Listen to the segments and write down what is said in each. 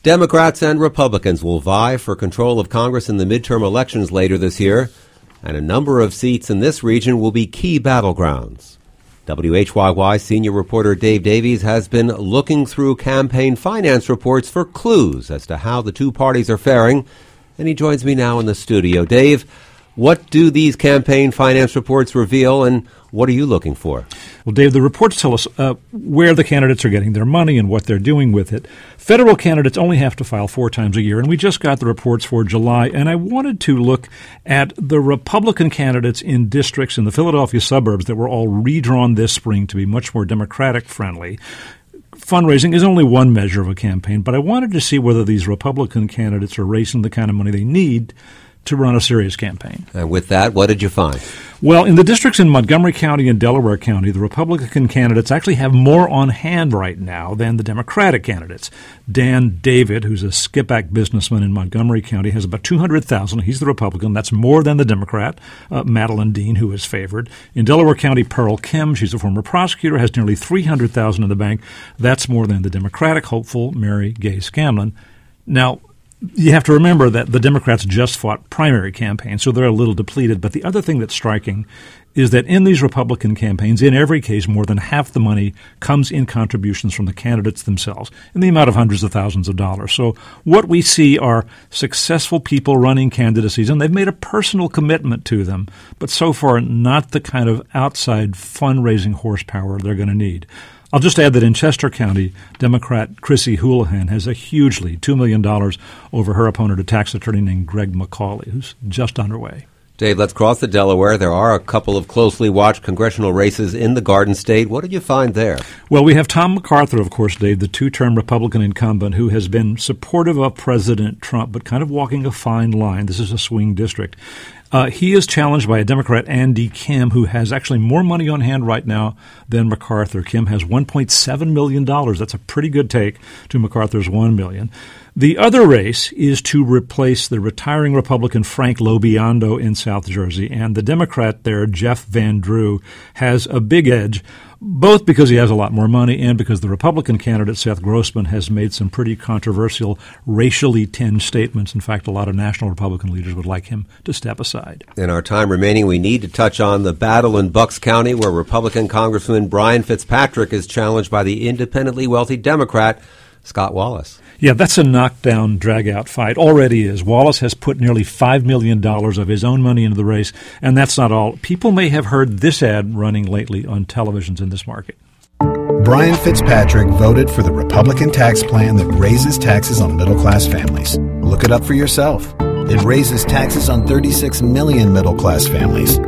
Democrats and Republicans will vie for control of Congress in the midterm elections later this year, and a number of seats in this region will be key battlegrounds. WHYY senior reporter Dave Davies has been looking through campaign finance reports for clues as to how the two parties are faring, and he joins me now in the studio. Dave, what do these campaign finance reports reveal, and what are you looking for? Well, Dave, the reports tell us where the candidates are getting their money and what they're doing with it. Federal candidates only have to file 4 times a year, and we just got the reports for July, and I wanted to look at the Republican candidates in districts in the Philadelphia suburbs that were all redrawn this spring to be much more Democratic-friendly. Fundraising is only one measure of a campaign, but I wanted to see whether these Republican candidates are raising the kind of money they need to run a serious campaign. And with that, what did you find? Well, in the districts in Montgomery County and Delaware County, the Republican candidates actually have more on hand right now than the Democratic candidates. Dan David, who's a skip-back businessman in Montgomery County, has about $200,000. He's the Republican. That's more than the Democrat, Madeline Dean, who is favored. In Delaware County, Pearl Kim, she's a former prosecutor, has nearly $300,000 in the bank. That's more than the Democratic hopeful, Mary Gay Scanlon. Now, you have to remember that the Democrats just fought primary campaigns, so they're a little depleted. But the other thing that's striking is that in these Republican campaigns, in every case, more than half the money comes in contributions from the candidates themselves in the amount of hundreds of thousands of dollars. So what we see are successful people running candidacies, and they've made a personal commitment to them, but so far not the kind of outside fundraising horsepower they're going to need. I'll just add that in Chester County, Democrat Chrissy Houlihan has a huge lead, $2 million over her opponent, a tax attorney named Greg McCauley, who's just underway. Dave, let's cross the Delaware. There are a couple of closely watched congressional races in the Garden State. What did you find there? Well, we have Tom MacArthur, of course, Dave, the 2-term Republican incumbent who has been supportive of President Trump, but kind of walking a fine line. This is a swing district. He is challenged by a Democrat, Andy Kim, who has actually more money on hand right now than MacArthur. Kim has $1.7 million. That's a pretty good take to MacArthur's $1 million. The other race is to replace the retiring Republican Frank LoBiondo in South Jersey, and the Democrat there, Jeff Van Drew, has a big edge, both because he has a lot more money and because the Republican candidate, Seth Grossman, has made some pretty controversial, racially tinged statements. In fact, a lot of national Republican leaders would like him to step aside. In our time remaining, we need to touch on the battle in Bucks County, where Republican Congressman Brian Fitzpatrick is challenged by the independently wealthy Democrat, Scott Wallace. Yeah, that's a knockdown, drag-out fight. Already is. Wallace has put nearly $5 million of his own money into the race, and that's not all. People may have heard this ad running lately on televisions in this market. Brian Fitzpatrick voted for the Republican tax plan that raises taxes on middle-class families. Look it up for yourself. It raises taxes on 36 million middle-class families.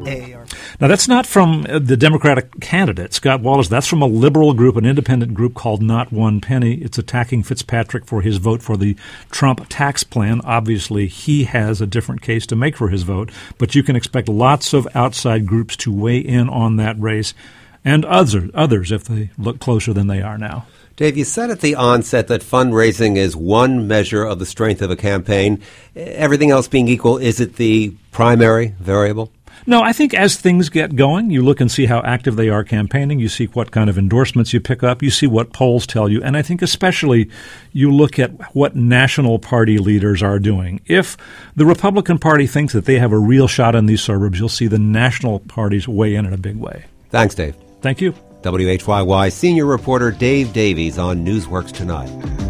Now, that's not from the Democratic candidate, Scott Wallace. That's from a liberal group, an independent group called Not One Penny. It's attacking Fitzpatrick for his vote for the Trump tax plan. Obviously, he has a different case to make for his vote, but you can expect lots of outside groups to weigh in on that race, and others if they look closer than they are now. Dave, you said at the onset that fundraising is one measure of the strength of a campaign. Everything else being equal, is it the primary variable? No, I think as things get going, you look and see how active they are campaigning. You see what kind of endorsements you pick up. You see what polls tell you. And I think especially you look at what national party leaders are doing. If the Republican Party thinks that they have a real shot in these suburbs, you'll see the national parties weigh in a big way. Thanks, Dave. Thank you. WHYY senior reporter Dave Davies on Newsworks Tonight.